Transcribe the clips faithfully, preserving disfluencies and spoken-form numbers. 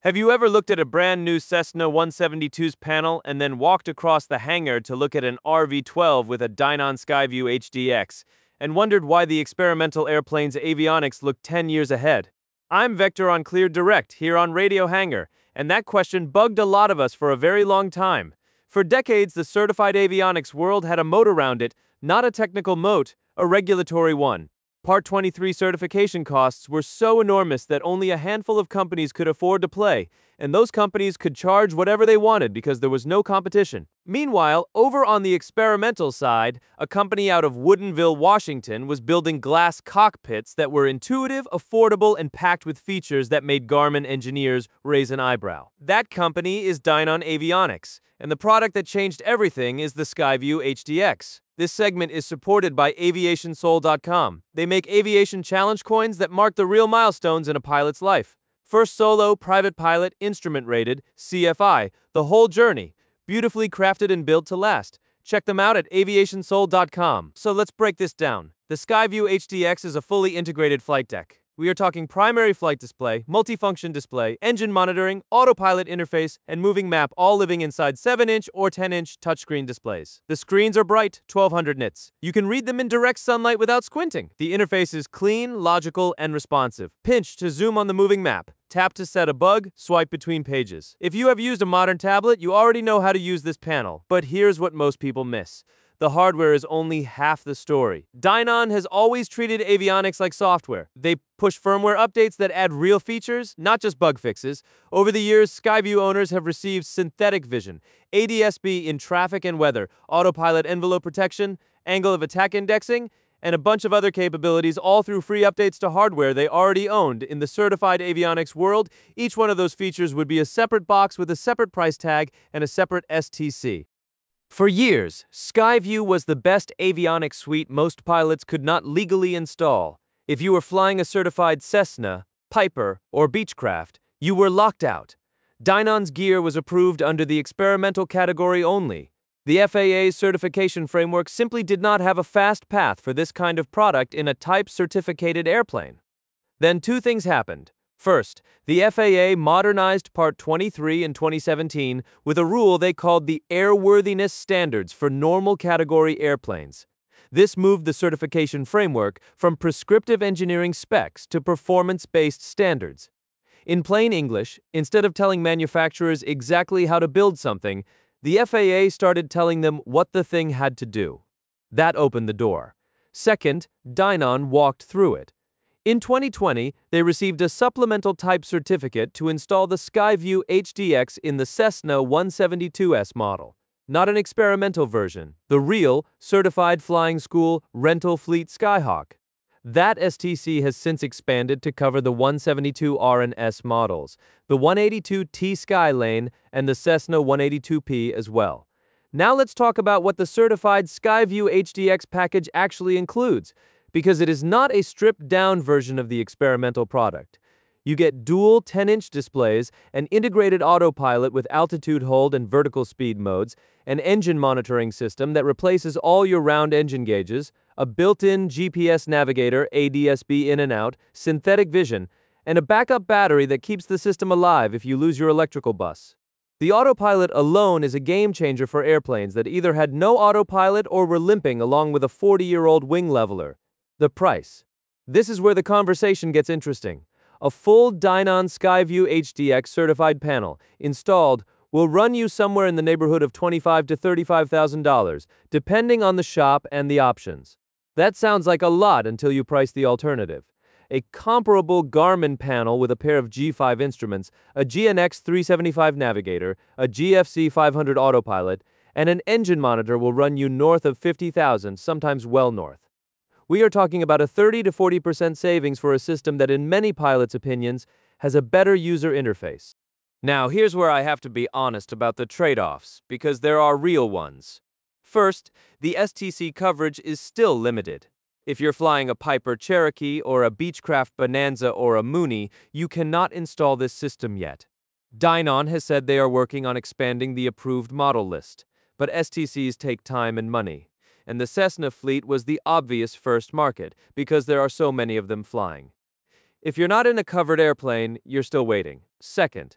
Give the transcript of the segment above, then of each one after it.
Have you ever looked at a brand new Cessna one seventy-two's panel and then walked across the hangar to look at an R V twelve with a Dynon Skyview H D X and wondered why the experimental airplane's avionics looked ten years ahead? I'm Vector on Clear Direct here on Radio Hangar, and that question bugged a lot of us for a very long time. For decades, the certified avionics world had a moat around it, not a technical moat, a regulatory one. Part twenty-three certification costs were so enormous that only a handful of companies could afford to play, and those companies could charge whatever they wanted because there was no competition. Meanwhile, over on the experimental side, a company out of Woodinville, Washington was building glass cockpits that were intuitive, affordable, and packed with features that made Garmin engineers raise an eyebrow. That company is Dynon Avionics, and the product that changed everything is the Skyview H D X. This segment is supported by aviation soul dot com. They make aviation challenge coins that mark the real milestones in a pilot's life. First solo, private pilot, instrument rated, C F I, the whole journey. Beautifully crafted and built to last. Check them out at aviation soul dot com. So let's break this down. The Skyview H D X is a fully integrated flight deck. We are talking primary flight display, multifunction display, engine monitoring, autopilot interface, and moving map, all living inside seven inch or ten inch touchscreen displays. The screens are bright, twelve hundred nits. You can read them in direct sunlight without squinting. The interface is clean, logical, and responsive. Pinch to zoom on the moving map. Tap to set a bug, swipe between pages. If you have used a modern tablet, you already know how to use this panel. But here's what most people miss. The hardware is only half the story. Dynon has always treated avionics like software. They push firmware updates that add real features, not just bug fixes. Over the years, Skyview owners have received synthetic vision, A D S B in traffic and weather, autopilot envelope protection, angle of attack indexing, and a bunch of other capabilities, all through free updates to hardware they already owned. In the certified avionics world, each one of those features would be a separate box with a separate price tag and a separate S T C. For years, Skyview was the best avionics suite most pilots could not legally install. If you were flying a certified Cessna, Piper, or Beechcraft, you were locked out. Dynon's gear was approved under the experimental category only. The F A A's certification framework simply did not have a fast path for this kind of product in a type-certificated airplane. Then two things happened. First, the F A A modernized Part twenty-three in twenty seventeen with a rule they called the Airworthiness Standards for normal category airplanes. This moved the certification framework from prescriptive engineering specs to performance-based standards. In plain English, instead of telling manufacturers exactly how to build something, the F A A started telling them what the thing had to do. That opened the door. Second, Dynon walked through it. In twenty twenty, they received a supplemental type certificate to install the Skyview H D X in the Cessna one seventy-two S model. Not an experimental version, the real, certified flying school, rental fleet Skyhawk. That S T C has since expanded to cover the one seventy-two R and S models, the one eighty-two T Skylane, and the Cessna one eighty-two P as well. Now let's talk about what the certified Skyview H D X package actually includes, because it is not a stripped-down version of the experimental product. You get dual ten inch displays, an integrated autopilot with altitude hold and vertical speed modes, an engine monitoring system that replaces all your round engine gauges, a built-in G P S navigator, A D S B in and out, synthetic vision, and a backup battery that keeps the system alive if you lose your electrical bus. The autopilot alone is a game-changer for airplanes that either had no autopilot or were limping along with a forty-year-old wing leveler. The price. This is where the conversation gets interesting. A full Dynon Skyview H D X certified panel, installed, will run you somewhere in the neighborhood of twenty-five thousand to thirty-five thousand dollars, depending on the shop and the options. That sounds like a lot until you price the alternative. A comparable Garmin panel with a pair of G five instruments, a G N X three seventy-five navigator, a G F C five hundred autopilot, and an engine monitor will run you north of fifty thousand dollars, sometimes well north. We are talking about a thirty to forty percent savings for a system that in many pilots' opinions has a better user interface. Now here's where I have to be honest about the trade-offs, because there are real ones. First, the S T C coverage is still limited. If you're flying a Piper Cherokee or a Beechcraft Bonanza or a Mooney, you cannot install this system yet. Dynon has said they are working on expanding the approved model list, but S T Cs take time and money. And the Cessna fleet was the obvious first market, because there are so many of them flying. If you're not in a covered airplane, you're still waiting. Second,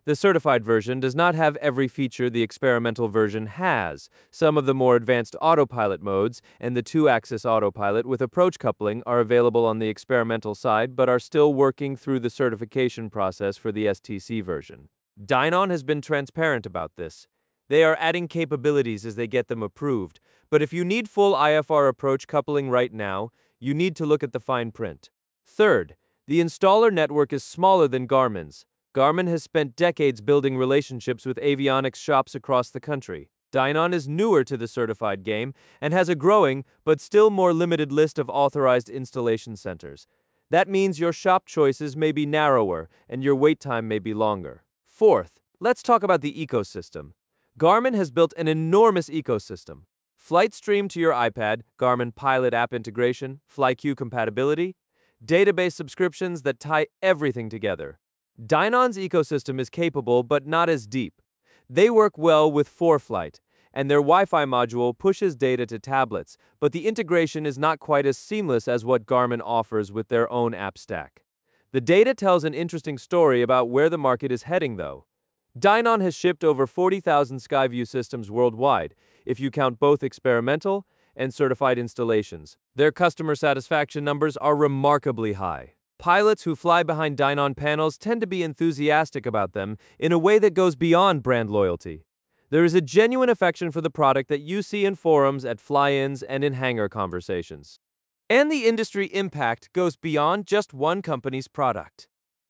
The certified version does not have every feature the experimental version has. Some of the more advanced autopilot modes and the two-axis autopilot with approach coupling are available on the experimental side but are still working through the certification process for the S T C version. Dynon has been transparent about this. They are adding capabilities as they get them approved, but if you need full I F R approach coupling right now, you need to look at the fine print. Third, the installer network is smaller than Garmin's. Garmin has spent decades building relationships with avionics shops across the country. Dynon is newer to the certified game and has a growing, but still more limited list of authorized installation centers. That means your shop choices may be narrower and your wait time may be longer. Fourth, let's talk about the ecosystem. Garmin has built an enormous ecosystem. Flight stream to your iPad, Garmin Pilot app integration, FlyQ compatibility, database subscriptions that tie everything together. Dynon's ecosystem is capable but not as deep. They work well with ForeFlight, and their Wi-Fi module pushes data to tablets, but the integration is not quite as seamless as what Garmin offers with their own app stack. The data tells an interesting story about where the market is heading, though. Dynon has shipped over forty thousand Skyview systems worldwide, if you count both experimental and certified installations. Their customer satisfaction numbers are remarkably high. Pilots who fly behind Dynon panels tend to be enthusiastic about them in a way that goes beyond brand loyalty. There is a genuine affection for the product that you see in forums, at fly-ins, and in hangar conversations. And the industry impact goes beyond just one company's product.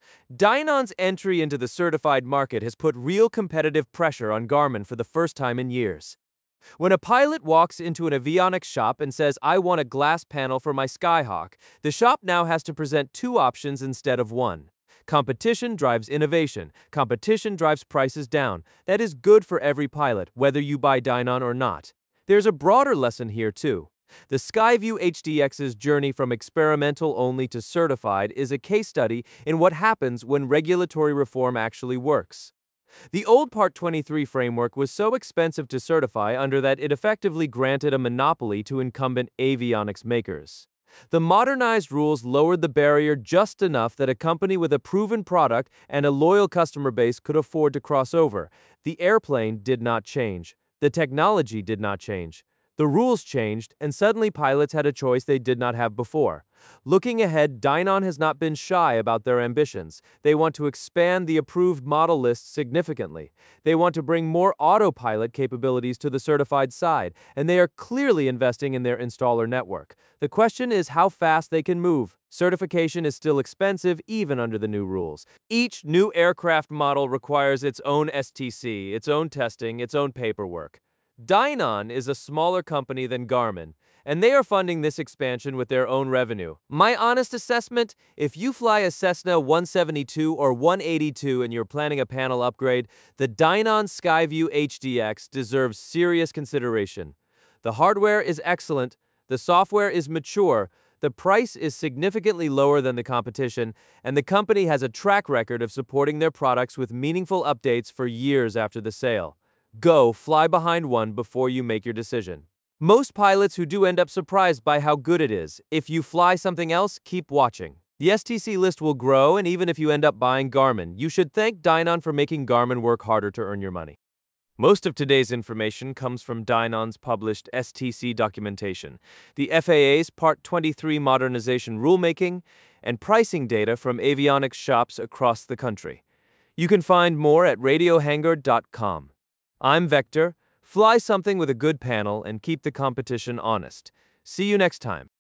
Dynon's entry into the certified market has put real competitive pressure on Garmin for the first time in years. When a pilot walks into an avionics shop and says, "I want a glass panel for my Skyhawk," the shop now has to present two options instead of one. Competition drives innovation. Competition drives prices down. That is good for every pilot, whether you buy Dynon or not. There's a broader lesson here, too. The Skyview H D X's journey from experimental only to certified is a case study in what happens when regulatory reform actually works. The old Part twenty-three framework was so expensive to certify under that it effectively granted a monopoly to incumbent avionics makers. The modernized rules lowered the barrier just enough that a company with a proven product and a loyal customer base could afford to cross over. The airplane did not change. The technology did not change. The rules changed, and suddenly pilots had a choice they did not have before. Looking ahead, Dynon has not been shy about their ambitions. They want to expand the approved model list significantly. They want to bring more autopilot capabilities to the certified side, and they are clearly investing in their installer network. The question is how fast they can move. Certification is still expensive, even under the new rules. Each new aircraft model requires its own S T C, its own testing, its own paperwork. Dynon is a smaller company than Garmin, and they are funding this expansion with their own revenue. My honest assessment, if you fly a Cessna one seventy-two or one eighty-two and you're planning a panel upgrade, the Dynon Skyview H D X deserves serious consideration. The hardware is excellent, the software is mature, the price is significantly lower than the competition, and the company has a track record of supporting their products with meaningful updates for years after the sale. Go fly behind one before you make your decision. Most pilots who do end up surprised by how good it is. If you fly something else, keep watching. The S T C list will grow, and even if you end up buying Garmin, you should thank Dynon for making Garmin work harder to earn your money. Most of today's information comes from Dynon's published S T C documentation, the F A A's Part twenty-three modernization rulemaking, and pricing data from avionics shops across the country. You can find more at radio hangar dot com. I'm Vector. Fly something with a good panel and keep the competition honest. See you next time.